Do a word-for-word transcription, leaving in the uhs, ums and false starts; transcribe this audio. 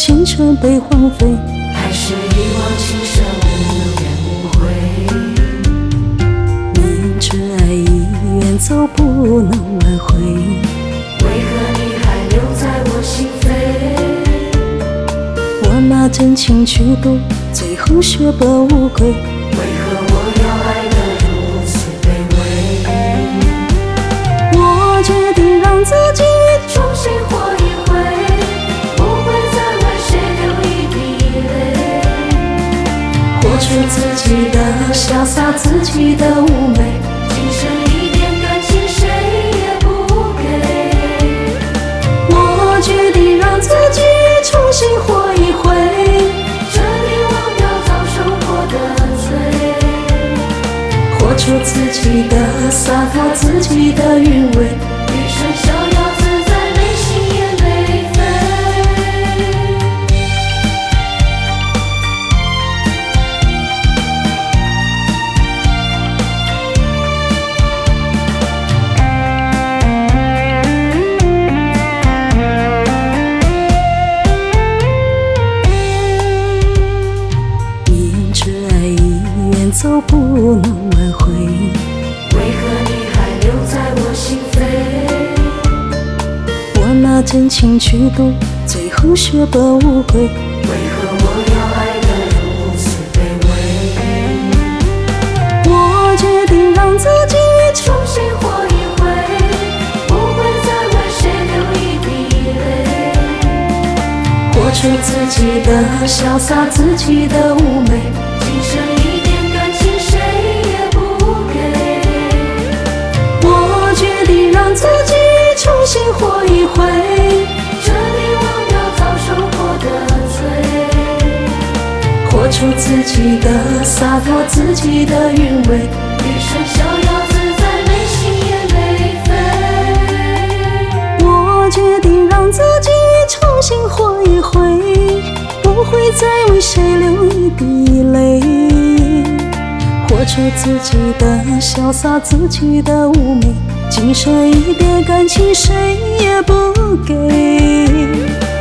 青春被荒废， 还是一往情深无怨无悔？ 明知爱已远走不能挽回， 为何你还留在我心扉？ 我拿真情去赌，最后血本无归。 为何我要爱得如此卑微？ 我决定让自己重新活一回，不会再为谁流一滴泪。 活出自己的潇洒，自己的妩媚， 今生一点感情谁也不给。 我决定让自己重新活一回， 彻底忘掉早受过的罪。 活出自己的洒脱，自己的韵味， 余生逍遥自在，没心也没肺。 明知爱已远走不能挽回， 为何你还留在我心扉？ 我拿真情去赌，最后血本无归。 为何我要爱得如此卑微？ 我决定让自己重新活一回，不会再为谁流一滴泪。 活出自己的潇洒，自己的妩媚， 今生一点感情谁也不给。 我决定让自己重新活一回， 彻底忘掉早受过的罪。 活出自己的洒脱，自己的韵味， 余生逍遥自在，没心也没肺。 我决定让自己重新活一回，不会再为谁流一滴泪。活出自己的潇洒，自己的妩媚，今生一点感情谁也不给。